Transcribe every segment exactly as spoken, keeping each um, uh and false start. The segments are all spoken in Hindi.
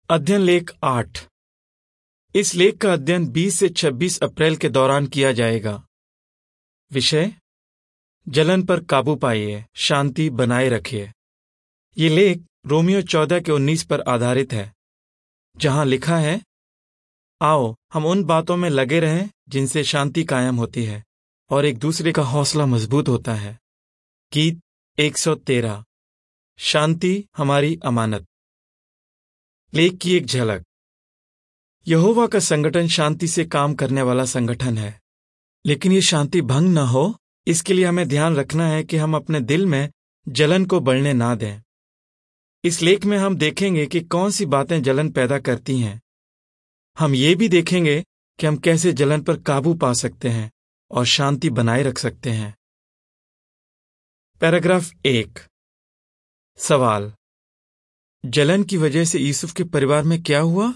अध्ययन लेख आठ। इस लेख का अध्ययन बीस से छब्बीस अप्रैल के दौरान किया जाएगा। विषय: जलन पर काबू पाइए, शांति बनाए रखिए। ये लेख रोमियो चौदह के उन्नीस पर आधारित है, जहां लिखा है, आओ हम उन बातों में लगे रहें जिनसे शांति कायम होती है और एक दूसरे का हौसला मजबूत होता है। गीत एक सौ तेरह। शांति हमारी अमानत। लेख की एक झलक। यहोवा का संगठन शांति से काम करने वाला संगठन है, लेकिन ये शांति भंग न हो, इसके लिए हमें ध्यान रखना है कि हम अपने दिल में जलन को बढ़ने ना दें। इस लेख में हम देखेंगे कि कौन सी बातें जलन पैदा करती हैं। हम ये भी देखेंगे कि हम कैसे जलन पर काबू पा सकते हैं और शांति बनाए रख सकते हैं। पैराग्राफ एक। सवाल: जलन की वजह से यूसुफ के परिवार में क्या हुआ?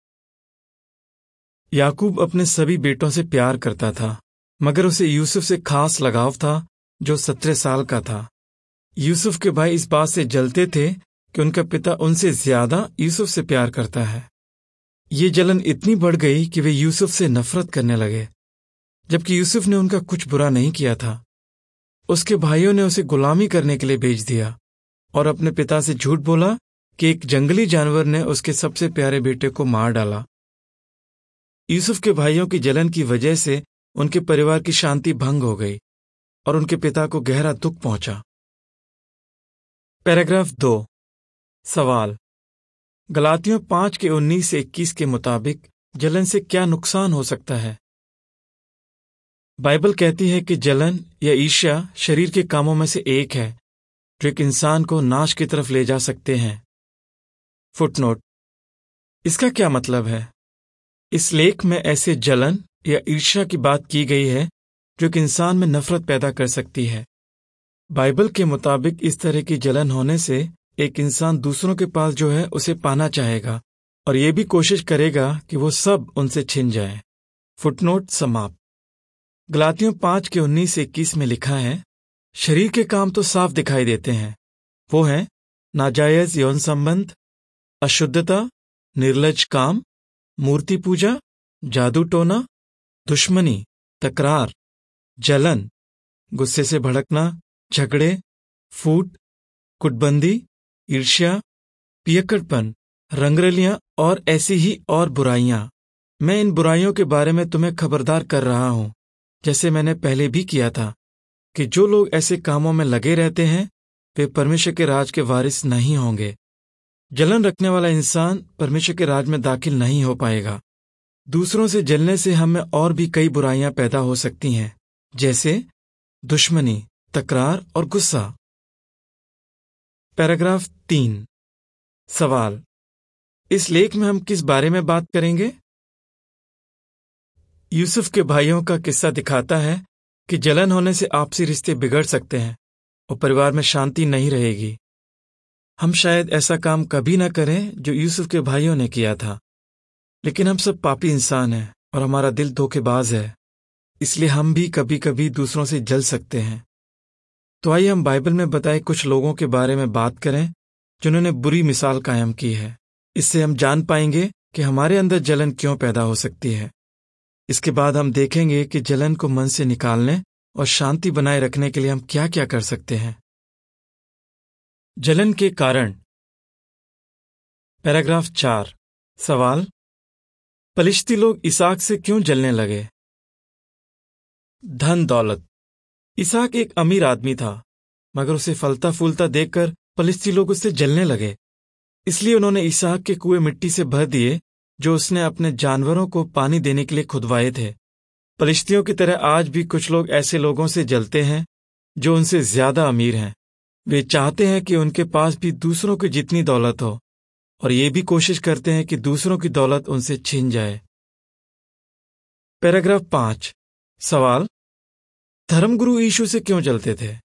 याकूब अपने सभी बेटों से प्यार करता था, मगर उसे यूसुफ से खास लगाव था, जो सत्रह साल का था। यूसुफ के भाई इस बात से जलते थे कि उनका पिता उनसे ज्यादा यूसुफ से प्यार करता है। ये जलन इतनी बढ़ गई कि वे यूसुफ से नफरत करने लगे, जबकि यूसुफ ने उनका कुछ बुरा नहीं किया था। उसके भाइयों ने उसे गुलामी करने के लिए भेज दिया और अपने पिता से झूठ बोला कि एक जंगली जानवर ने उसके सबसे प्यारे बेटे को मार डाला। यूसुफ के भाइयों की जलन की वजह से उनके परिवार की शांति भंग हो गई और उनके पिता को गहरा दुख पहुंचा। पैराग्राफ दो। सवाल: गलातियों पांच के उन्नीस से इक्कीस के मुताबिक जलन से क्या नुकसान हो सकता है? बाइबल कहती है कि जलन या ईर्ष्या शरीर के कामों में से एक है, जो एक इंसान को नाश की तरफ ले जा सकते हैं। फुटनोट: इसका क्या मतलब है? इस लेख में ऐसे जलन या ईर्ष्या की बात की गई है जो एक इंसान में नफरत पैदा कर सकती है। बाइबल के मुताबिक इस तरह की जलन होने से एक इंसान दूसरों के पास जो है उसे पाना चाहेगा और ये भी कोशिश करेगा कि वो सब उनसे छिन जाए। फुटनोट समाप्त। गलातियों पांच के उन्नीस से इक्कीस में लिखा है, शरीर के काम तो साफ दिखाई देते हैं। वो हैं नाजायज यौन संबंध, अशुद्धता, निर्लज काम, मूर्ति पूजा, जादू टोना, दुश्मनी, तकरार, जलन, गुस्से से भड़कना, झगड़े, फूट, कुटबंदी, ईर्ष्या, पियक्कड़पन, रंगरलियां और ऐसी ही और बुराइयां। मैं इन बुराइयों के बारे में तुम्हें खबरदार कर रहा हूं, जैसे मैंने पहले भी किया था, कि जो लोग ऐसे कामों में लगे रहते हैं वे परमेश्वर के राज के वारिस नहीं होंगे। जलन रखने वाला इंसान परमेश्वर के राज में दाखिल नहीं हो पाएगा। दूसरों से जलने से हमें और भी कई बुराइयां पैदा हो सकती हैं, जैसे दुश्मनी, तकरार और गुस्सा। पैराग्राफ तीन। सवाल: इस लेख में हम किस बारे में बात करेंगे? यूसुफ के भाइयों का किस्सा दिखाता है कि जलन होने से आपसी रिश्ते बिगड़ सकते हैं और परिवार में शांति नहीं रहेगी। हम शायद ऐसा काम कभी न करें जो यूसुफ के भाइयों ने किया था, लेकिन हम सब पापी इंसान हैं और हमारा दिल धोखेबाज है, इसलिए हम भी कभी कभी दूसरों से जल सकते हैं। तो आइए हम बाइबल में बताए कुछ लोगों के बारे में बात करें जिन्होंने बुरी मिसाल कायम की है। इससे हम जान पाएंगे कि हमारे अंदर जलन क्यों पैदा हो सकती है। इसके बाद हम देखेंगे कि जलन को मन से निकालने और शांति बनाए रखने के लिए हम क्या क्या कर सकते हैं। जलन के कारण। पैराग्राफ चार। सवाल: पलिश्ती लोग इसहाक से क्यों जलने लगे? धन दौलत। इसहाक एक अमीर आदमी था, मगर उसे फलता फूलता देखकर पलिश्ती लोग उससे जलने लगे। इसलिए उन्होंने इसहाक के कुएं मिट्टी से भर दिए, जो उसने अपने जानवरों को पानी देने के लिए खुदवाए थे। पलिश्तियों की तरह आज भी कुछ लोग ऐसे लोगों से जलते हैं जो उनसे ज्यादा अमीर हैं। वे चाहते हैं कि उनके पास भी दूसरों की जितनी दौलत हो और ये भी कोशिश करते हैं कि दूसरों की दौलत उनसे छीन जाए। पैराग्राफ पांच। सवाल: धर्मगुरु यीशु से क्यों जलते थे?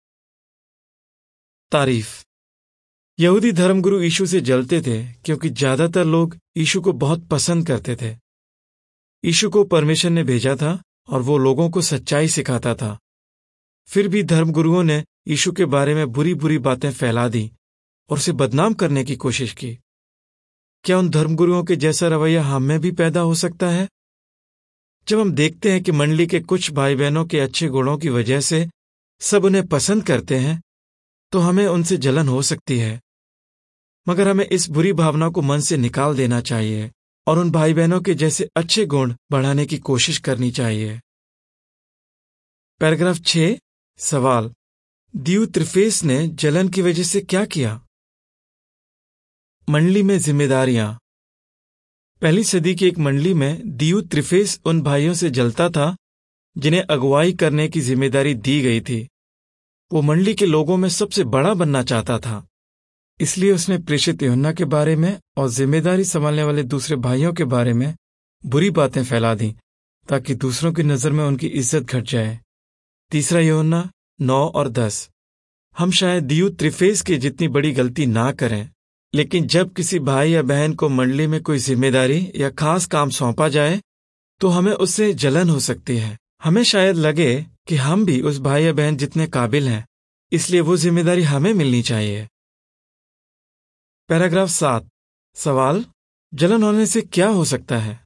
तारीफ। यहूदी धर्मगुरु यीशु से जलते थे क्योंकि ज्यादातर लोग यीशु को बहुत पसंद करते थे। यीशु को परमेश्वर ने भेजा था और वो लोगों को सच्चाई सिखाता था। फिर भी धर्मगुरुओं ने यीशु के बारे में बुरी बुरी बातें फैला दी और उसे बदनाम करने की कोशिश की। क्या उन धर्मगुरुओं के जैसा रवैया हम में भी पैदा हो सकता है? जब हम देखते हैं कि मंडली के कुछ भाई बहनों के अच्छे गुणों की वजह से सब उन्हें पसंद करते हैं, तो हमें उनसे जलन हो सकती है। मगर हमें इस बुरी भावना को मन से निकाल देना चाहिए और उन भाई बहनों के जैसे अच्छे गुण बढ़ाने की कोशिश करनी चाहिए। पैराग्राफ छह, सवाल, दियुत्रिफेस ने जलन की वजह से क्या किया? मंडली में जिम्मेदारियां। पहली सदी की एक मंडली में दियुत्रिफेस उन भाइयों से जलता था जिन्हें अगुवाई करने की जिम्मेदारी दी गई थी। वो मंडली के लोगों में सबसे बड़ा बनना चाहता था, इसलिए उसने प्रेषित यूहन्ना के बारे में और जिम्मेदारी संभालने वाले दूसरे भाइयों के बारे में बुरी बातें फैला दी ताकि दूसरों की नजर में उनकी इज्जत घट जाए। तीसरा यूहन्ना नौ और दस। हम शायद दियुत्रिफेस की जितनी बड़ी गलती ना करें, लेकिन जब किसी भाई या बहन को मंडली में कोई जिम्मेदारी या खास काम सौंपा जाए तो हमें उससे जलन हो सकती है। हमें शायद लगे कि हम भी उस भाई या बहन जितने काबिल हैं, इसलिए वो जिम्मेदारी हमें मिलनी चाहिए। पैराग्राफ सात, सवाल, जलन होने से क्या हो सकता है?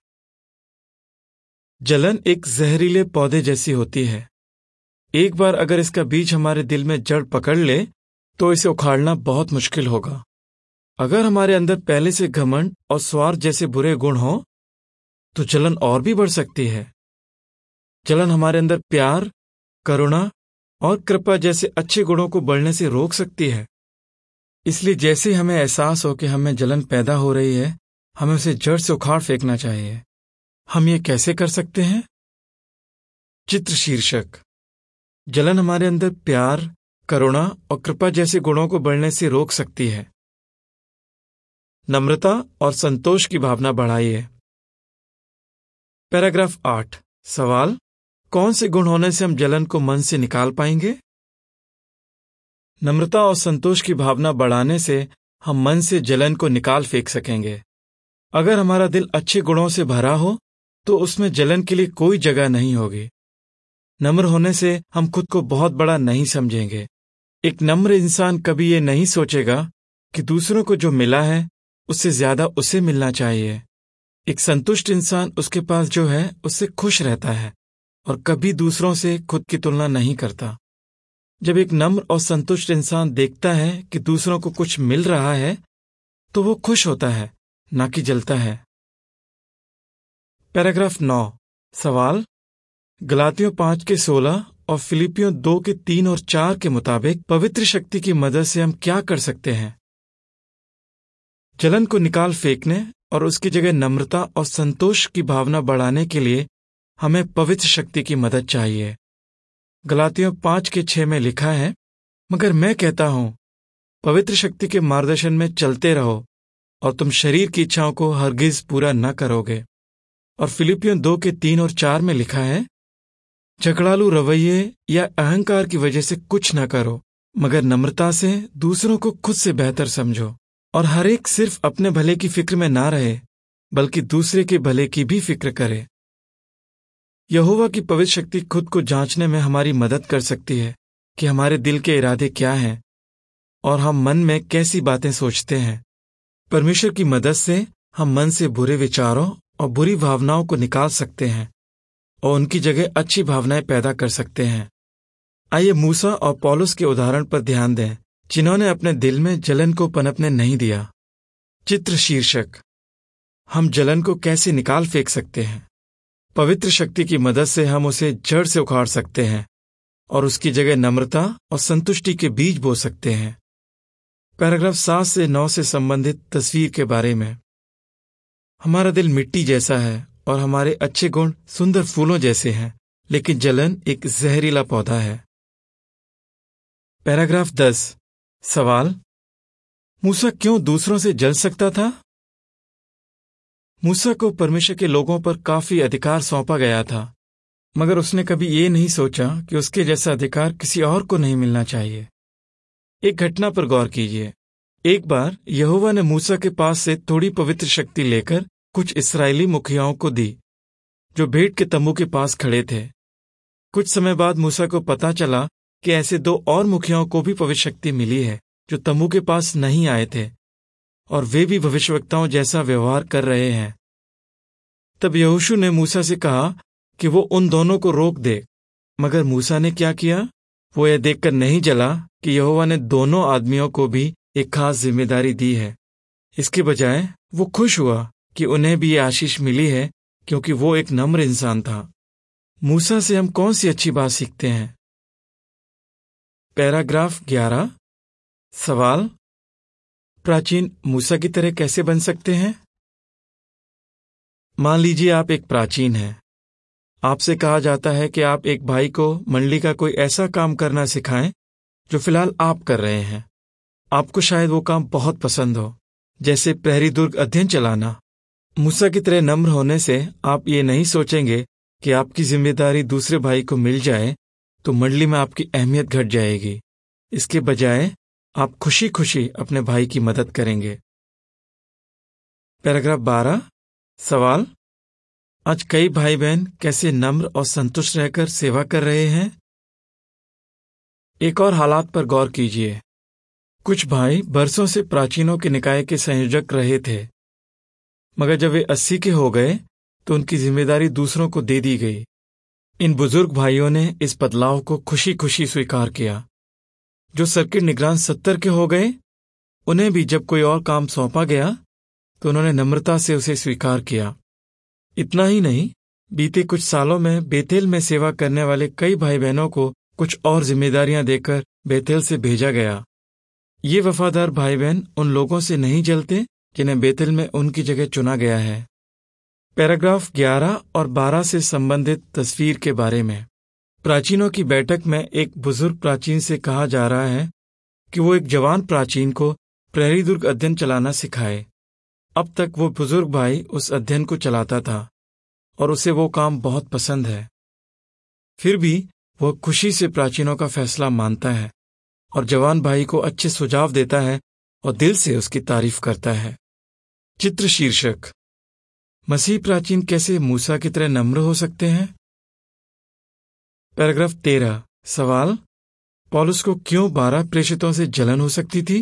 जलन एक जहरीले पौधे जैसी होती है। एक बार अगर इसका बीज हमारे दिल में जड़ पकड़ ले तो इसे उखाड़ना बहुत मुश्किल होगा। अगर हमारे अंदर पहले से घमंड और स्वार्थ जैसे बुरे गुण हो तो जलन और भी बढ़ सकती है। जलन हमारे अंदर प्यार, करुणा और कृपा जैसे अच्छे गुणों को बढ़ने से रोक सकती है। इसलिए जैसे ही हमें एहसास हो कि हमें जलन पैदा हो रही है, हमें उसे जड़ से उखाड़ फेंकना चाहिए। हम ये कैसे कर सकते हैं? चित्र शीर्षक, जलन हमारे अंदर प्यार, करुणा और कृपा जैसे गुणों को बढ़ने से रोक सकती है। नम्रता और संतोष की भावना बढ़ाइए। पैराग्राफ आठ, सवाल, कौन से गुण होने से हम जलन को मन से निकाल पाएंगे? नम्रता और संतोष की भावना बढ़ाने से हम मन से जलन को निकाल फेंक सकेंगे। अगर हमारा दिल अच्छे गुणों से भरा हो तो उसमें जलन के लिए कोई जगह नहीं होगी। नम्र होने से हम खुद को बहुत बड़ा नहीं समझेंगे। एक नम्र इंसान कभी ये नहीं सोचेगा कि दूसरों को जो मिला है उससे ज्यादा उसे मिलना चाहिए। एक संतुष्ट इंसान उसके पास जो है उससे खुश रहता है और कभी दूसरों से खुद की तुलना नहीं करता। जब एक नम्र और संतुष्ट इंसान देखता है कि दूसरों को कुछ मिल रहा है तो वो खुश होता है, ना कि जलता है। पैराग्राफ नौ, सवाल, गलातियों पांच के सोलह और फिलिपियों दो के तीन और चार के मुताबिक पवित्र शक्ति की मदद से हम क्या कर सकते हैं? जलन को निकाल फेंकने और उसकी जगह नम्रता और संतोष की भावना बढ़ाने के लिए हमें पवित्र शक्ति की मदद चाहिए। गलातियों पांच के छह में लिखा है, मगर मैं कहता हूं, पवित्र शक्ति के मार्गदर्शन में चलते रहो और तुम शरीर की इच्छाओं को हरगिज पूरा न करोगे। और फिलिपियों दो के तीन और चार में लिखा है, झगड़ालू रवैये या अहंकार की वजह से कुछ न करो, मगर नम्रता से दूसरों को खुद से बेहतर समझो और हर एक सिर्फ अपने भले की फिक्र में ना रहे, बल्कि दूसरे के भले की भी फिक्र करे। यहोवा की पवित्र शक्ति खुद को जांचने में हमारी मदद कर सकती है कि हमारे दिल के इरादे क्या हैं और हम मन में कैसी बातें सोचते हैं। परमेश्वर की मदद से हम मन से बुरे विचारों और बुरी भावनाओं को निकाल सकते हैं और उनकी जगह अच्छी भावनाएं पैदा कर सकते हैं। आइए मूसा और पौलुस के उदाहरण पर ध्यान दें, जिन्होंने अपने दिल में जलन को पनपने नहीं दिया। चित्र शीर्षक, हम जलन को कैसे निकाल फेंक सकते हैं? पवित्र शक्ति की मदद से हम उसे जड़ से उखाड़ सकते हैं और उसकी जगह नम्रता और संतुष्टि के बीज बो सकते हैं। पैराग्राफ सात से नौ से संबंधित तस्वीर के बारे में, हमारा दिल मिट्टी जैसा है और हमारे अच्छे गुण सुंदर फूलों जैसे हैं, लेकिन जलन एक जहरीला पौधा है। पैराग्राफ दस, सवाल, मूसा क्यों दूसरों से जल सकता था? मूसा को परमेश्वर के लोगों पर काफी अधिकार सौंपा गया था, मगर उसने कभी ये नहीं सोचा कि उसके जैसा अधिकार किसी और को नहीं मिलना चाहिए। एक घटना पर गौर कीजिए। एक बार यहोवा ने मूसा के पास से थोड़ी पवित्र शक्ति लेकर कुछ इस्राएली मुखियाओं को दी, जो भेंट के तंबू के पास खड़े थे। कुछ समय बाद मूसा को पता चला कि ऐसे दो और मुखियाओं को भी पवित्र शक्ति मिली है, जो तंबू के पास नहीं आए थे। और वे भी भविष्यवक्ताओं जैसा व्यवहार कर रहे हैं। तब यहोशू ने मूसा से कहा कि वो उन दोनों को रोक दे, मगर मूसा ने क्या किया? वो यह देखकर नहीं जला कि यहोवा ने दोनों आदमियों को भी एक खास जिम्मेदारी दी है। इसके बजाय वो खुश हुआ कि उन्हें भी ये आशीष मिली है, क्योंकि वो एक नम्र इंसान था। मूसा से हम कौन सी अच्छी बात सीखते हैं? पैराग्राफ ग्यारह। सवाल: प्राचीन मूसा की तरह कैसे बन सकते हैं? मान लीजिए आप एक प्राचीन हैं। आपसे कहा जाता है कि आप एक भाई को मंडली का कोई ऐसा काम करना सिखाएं जो फिलहाल आप कर रहे हैं। आपको शायद वो काम बहुत पसंद हो, जैसे प्रहरी दुर्ग अध्ययन चलाना। मूसा की तरह नम्र होने से आप ये नहीं सोचेंगे कि आपकी जिम्मेदारी दूसरे भाई को मिल जाए तो मंडली में आपकी अहमियत घट जाएगी। इसके बजाय आप खुशी खुशी अपने भाई की मदद करेंगे। पैराग्राफ बारह। सवाल: आज कई भाई बहन कैसे नम्र और संतुष्ट रहकर सेवा कर रहे हैं? एक और हालात पर गौर कीजिए। कुछ भाई बरसों से प्राचीनों के निकाय के संयोजक रहे थे, मगर जब वे अस्सी के हो गए तो उनकी जिम्मेदारी दूसरों को दे दी गई। इन बुजुर्ग भाइयों ने इस बदलाव को खुशी खुशी स्वीकार किया। जो सर्किट निगरान सत्तर के हो गए, उन्हें भी जब कोई और काम सौंपा गया तो उन्होंने नम्रता से उसे स्वीकार किया। इतना ही नहीं, बीते कुछ सालों में बेतेल में सेवा करने वाले कई भाई बहनों को कुछ और जिम्मेदारियां देकर बेतेल से भेजा गया। ये वफादार भाई बहन उन लोगों से नहीं जलते जिन्हें बेतेल में उनकी जगह चुना गया है। पैराग्राफ ग्यारह और बारह से संबंधित तस्वीर के बारे में। प्राचीनों की बैठक में एक बुजुर्ग प्राचीन से कहा जा रहा है कि वो एक जवान प्राचीन को प्रहरी दुर्ग अध्ययन चलाना सिखाए। अब तक वो बुजुर्ग भाई उस अध्ययन को चलाता था और उसे वो काम बहुत पसंद है। फिर भी वह खुशी से प्राचीनों का फैसला मानता है और जवान भाई को अच्छे सुझाव देता है और दिल से उसकी तारीफ करता है। चित्र शीर्षक: मसीह प्राचीन कैसे मूसा की तरह नम्र हो सकते हैं? पैराग्राफ तेरह। सवाल: पौलुस को क्यों बारह प्रेषितों से जलन हो सकती थी?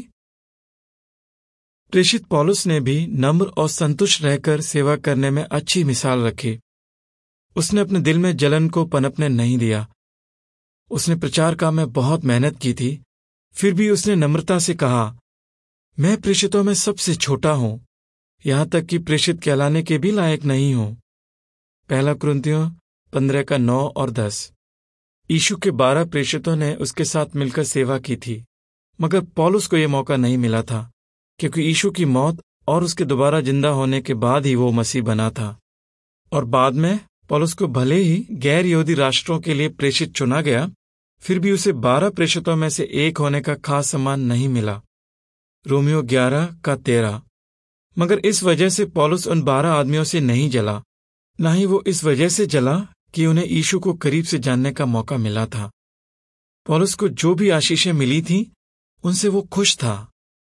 प्रेषित पौलुस ने भी नम्र और संतुष्ट रहकर सेवा करने में अच्छी मिसाल रखी। उसने अपने दिल में जलन को पनपने नहीं दिया। उसने प्रचार काम में बहुत मेहनत की थी, फिर भी उसने नम्रता से कहा, मैं प्रेषितों में सबसे छोटा हूं, यहां तक कि प्रेषित कहलाने के भी लायक नहीं हूं। पहला कुरिन्थियों पंद्रह का नौ और दस। यीशु के बारह प्रेषितों ने उसके साथ मिलकर सेवा की थी, मगर पौलुस को यह मौका नहीं मिला था, क्योंकि यीशु की मौत और उसके दोबारा जिंदा होने के बाद ही वो मसीह बना था। और बाद में पौलुस को भले ही गैर यहूदी राष्ट्रों के लिए प्रेषित चुना गया, फिर भी उसे बारह प्रेषितों में से एक होने का खास सम्मान नहीं मिला। रोमियो ग्यारह का तेरह। मगर इस वजह से पौलुस उन बारह आदमियों से नहीं जला, न ही वो इस वजह से जला कि उन्हें यीशु को करीब से जानने का मौका मिला था। पौलुस को जो भी आशीषें मिली थीं, उनसे वो खुश था।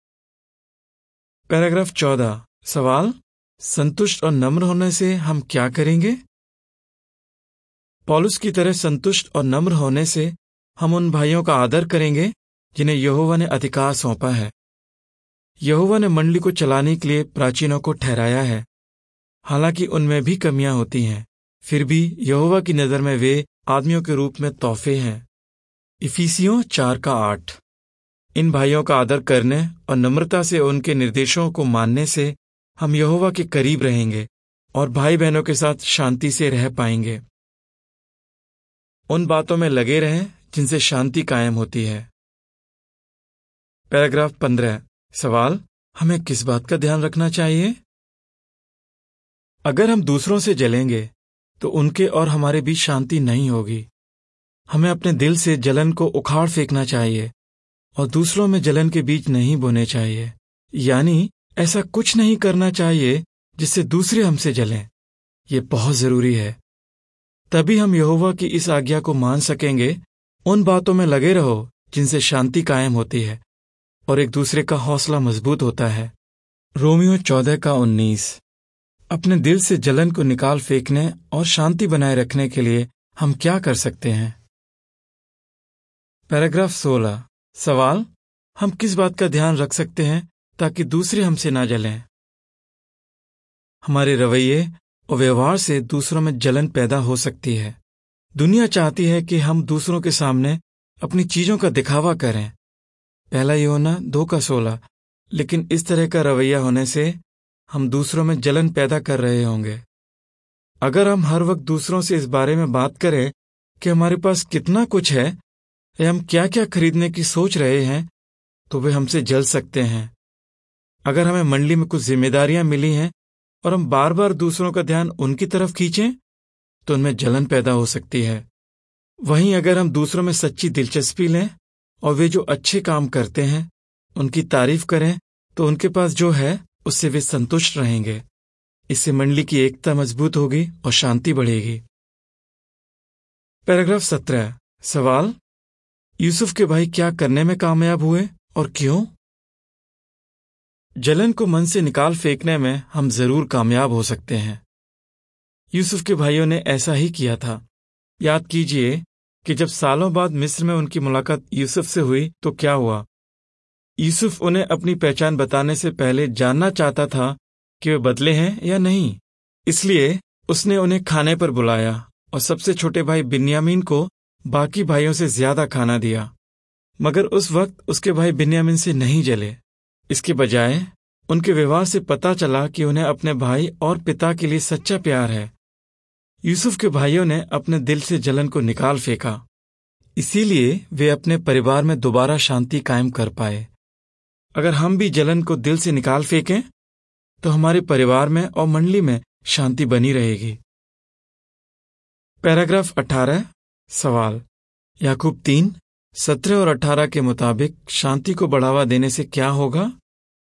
पैराग्राफ चौदह। सवाल: संतुष्ट और नम्र होने से हम क्या करेंगे? पौलुस की तरह संतुष्ट और नम्र होने से हम उन भाइयों का आदर करेंगे जिन्हें यहोवा ने अधिकार सौंपा है। यहोवा ने मंडली को चलाने के लिए प्राचीनों को ठहराया है। हालांकि उनमें भी कमियां होती हैं, फिर भी यहोवा की नजर में वे आदमियों के रूप में तोहफे हैं। इफिसियों चार का आठ। इन भाइयों का आदर करने और नम्रता से उनके निर्देशों को मानने से हम यहोवा के करीब रहेंगे और भाई बहनों के साथ शांति से रह पाएंगे। उन बातों में लगे रहें जिनसे शांति कायम होती है। पैराग्राफ पंद्रह। सवाल: हमें किस बात का ध्यान रखना चाहिए? अगर हम दूसरों से जलेंगे तो उनके और हमारे बीच शांति नहीं होगी। हमें अपने दिल से जलन को उखाड़ फेंकना चाहिए और दूसरों में जलन के बीज नहीं बोने चाहिए। यानी ऐसा कुछ नहीं करना चाहिए जिससे दूसरे हमसे जलें। ये बहुत जरूरी है। तभी हम यहोवा की इस आज्ञा को मान सकेंगे, उन बातों में लगे रहो जिनसे शांति कायम होती है और एक दूसरे का हौसला मजबूत होता है। रोमियो चौदह का उन्नीस। अपने दिल से जलन को निकाल फेंकने और शांति बनाए रखने के लिए हम क्या कर सकते हैं? पैराग्राफ सोलह। सवाल: हम किस बात का ध्यान रख सकते हैं ताकि दूसरे हमसे ना जलें। हमारे रवैये और व्यवहार से दूसरों में जलन पैदा हो सकती है। दुनिया चाहती है कि हम दूसरों के सामने अपनी चीजों का दिखावा करें। पहला यूहन्ना दो का सोलह। लेकिन इस तरह का रवैया होने से हम दूसरों में जलन पैदा कर रहे होंगे। अगर हम हर वक्त दूसरों से इस बारे में बात करें कि हमारे पास कितना कुछ है या हम क्या क्या खरीदने की सोच रहे हैं, तो वे हमसे जल सकते हैं। अगर हमें मंडली में कुछ जिम्मेदारियां मिली हैं और हम बार बार दूसरों का ध्यान उनकी तरफ खींचें, तो उनमें जलन पैदा हो सकती है। वहीं अगर हम दूसरों में सच्ची दिलचस्पी लें और वे जो अच्छे काम करते हैं उनकी तारीफ करें, तो उनके पास जो है उससे वे संतुष्ट रहेंगे। इससे मंडली की एकता मजबूत होगी और शांति बढ़ेगी। पैराग्राफ सत्रह। सवाल: यूसुफ के भाई क्या करने में कामयाब हुए और क्यों? जलन को मन से निकाल फेंकने में हम जरूर कामयाब हो सकते हैं। यूसुफ के भाइयों ने ऐसा ही किया था। याद कीजिए कि जब सालों बाद मिस्र में उनकी मुलाकात यूसुफ से हुई तो क्या हुआ। यूसुफ उन्हें अपनी पहचान बताने से पहले जानना चाहता था कि वे बदले हैं या नहीं। इसलिए उसने उन्हें खाने पर बुलाया और सबसे छोटे भाई बिन्यामीन को बाकी भाइयों से ज्यादा खाना दिया। मगर उस वक्त उसके भाई बिन्यामीन से नहीं जले। इसके बजाय उनके व्यवहार से पता चला कि उन्हें अपने भाई और पिता के लिए सच्चा प्यार है। यूसुफ के भाइयों ने अपने दिल से जलन को निकाल फेंका। इसीलिए वे अपने परिवार में दोबारा शांति कायम कर पाए। अगर हम भी जलन को दिल से निकाल फेंकें तो हमारे परिवार में और मंडली में शांति बनी रहेगी। पैराग्राफ अठारह। सवाल: याकूब तीन सत्रह और अठारह के मुताबिक शांति को बढ़ावा देने से क्या होगा?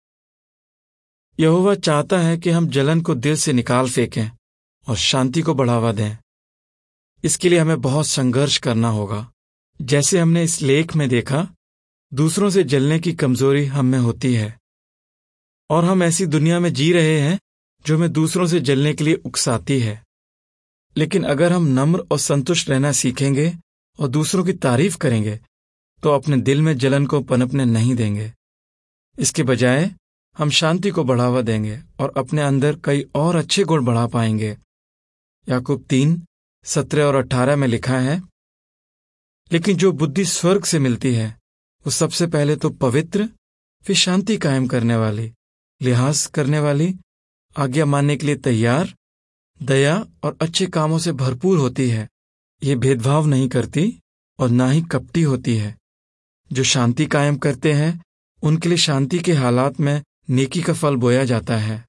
यहोवा चाहता है कि हम जलन को दिल से निकाल फेंकें और शांति को बढ़ावा दें। इसके लिए हमें बहुत संघर्ष करना होगा। जैसे हमने इस लेख में देखा, दूसरों से जलने की कमजोरी हम में होती है और हम ऐसी दुनिया में जी रहे हैं जो हमें दूसरों से जलने के लिए उकसाती है। लेकिन अगर हम नम्र और संतुष्ट रहना सीखेंगे और दूसरों की तारीफ करेंगे तो अपने दिल में जलन को पनपने नहीं देंगे। इसके बजाय हम शांति को बढ़ावा देंगे और अपने अंदर कई और अच्छे गुण बढ़ा पाएंगे। याकूब तीन सत्रह और अठारह में लिखा है, लेकिन जो बुद्धि स्वर्ग से मिलती है वो सबसे पहले तो पवित्र, फिर शांति कायम करने वाली, लिहाज करने वाली, आज्ञा मानने के लिए तैयार, दया और अच्छे कामों से भरपूर होती है। ये भेदभाव नहीं करती और ना ही कपटी होती है। जो शांति कायम करते हैं उनके लिए शांति के हालात में नेकी का फल बोया जाता है।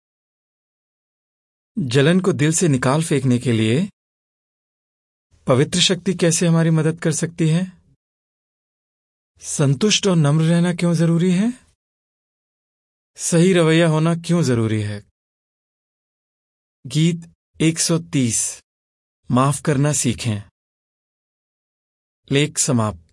जलन को दिल से निकाल फेंकने के लिए पवित्र शक्ति कैसे हमारी मदद कर सकती है? संतुष्ट और नम्र रहना क्यों जरूरी है? सही रवैया होना क्यों जरूरी है? गीत एक सौ तीस। माफ करना सीखें। लेख समाप्त।